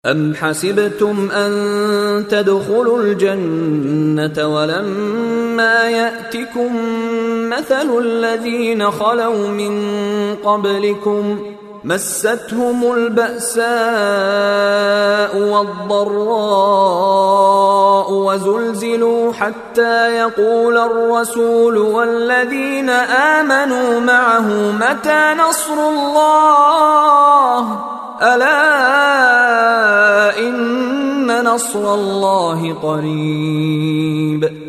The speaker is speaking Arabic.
أم حسبتم أن تدخلوا الجنة ولما يأتكم مثل الذين خلوا من قبلكم مستهم البأساء والضراء وزلزلوا حتى يقول الرسول والذين آمنوا معه متى نصر الله ألا إن نصر الله قريب